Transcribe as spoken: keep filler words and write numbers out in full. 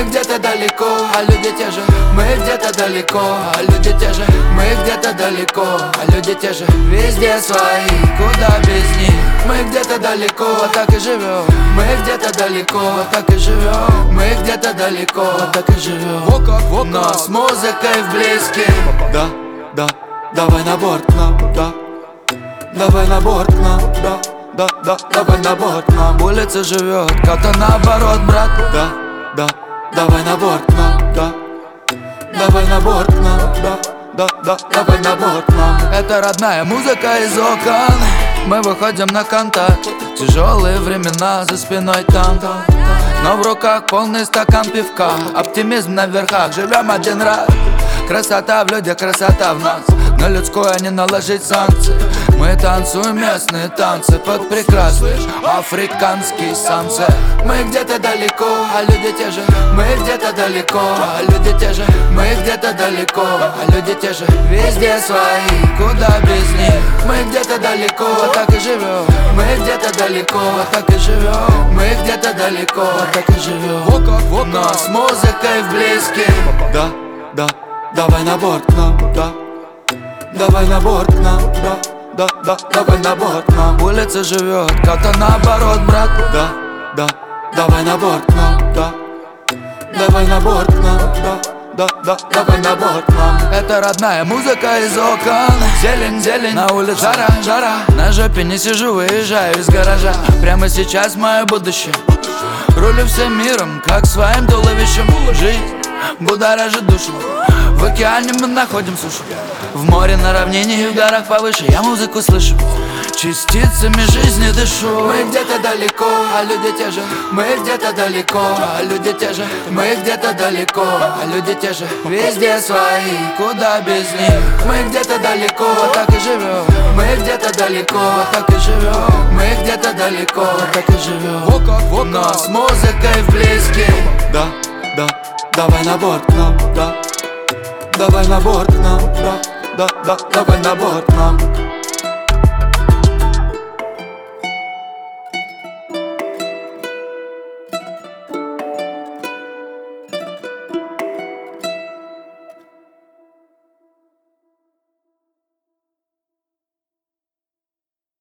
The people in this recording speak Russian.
где-то далеко, а люди те же. Мы где-то далеко, а люди те же. Мы где-то далеко, а люди те же. Везде свои, куда без них. Мы где-то далеко, вот так и живем. Мы где-то далеко, вот так и живем. Мы где-то далеко, вот так и живем. Но с музыкой в близких. Да, да, давай на борт к нам, да. Давай на борт к нам, да. Да, да, давай на борт к нам. Улица живет, как-то наоборот, брат. Да, да, давай на борт к нам, да. Давай на борт к нам, да. Да, да, давай на борт к нам. Это родная музыка из окон. Мы выходим на контакт. Тяжелые времена, за спиной танк. Но в руках полный стакан пивка. Оптимизм на верхах, живем один раз. Красота в людях, красота в нас. На людское не наложить санкции. Мы танцуем местные танцы под прекрасный африканский сансет. Мы где-то далеко, а люди те же. Мы где-то далеко, а люди те же. Мы где-то далеко, а люди те же. Везде свои, куда без них. Мы где-то далеко, вот так и живем. Мы где-то далеко, вот так и живем. Мы где-то далеко, вот так и живем. Но с музыкой в близких. Да, да, давай на борт к нам, да. Давай на борт к нам, да. Да, да, давай на борт к нам. Улица живет, как-то наоборот, брат. Да, да, давай на борт к нам, да. Давай на борт к нам, да. Да, да, давай на борт к нам. Это родная музыка из окон. Зелень, зелень, на улице жара, жара. На жопе не сижу, выезжаю из гаража. Прямо сейчас мое будущее. Рулю всем миром, как своим туловищем. Жизнь будоражит душу. В океане мы находим сушу. В море на равнине и в горах повыше я музыку слышу. Частицами жизни дышу. Мы где-то далеко, а люди те же. Мы где-то далеко, а люди те же. Мы где-то далеко, а люди те же. Везде свои, куда без них. Мы где-то далеко, вот так и живем. Мы где-то далеко, вот так и живем. Мы где-то далеко, вот так и живем. Но с музыкой в близких. Да, да, давай на борт к нам, да. Давай на борт к нам, да. Да, да, давай на борт к нам.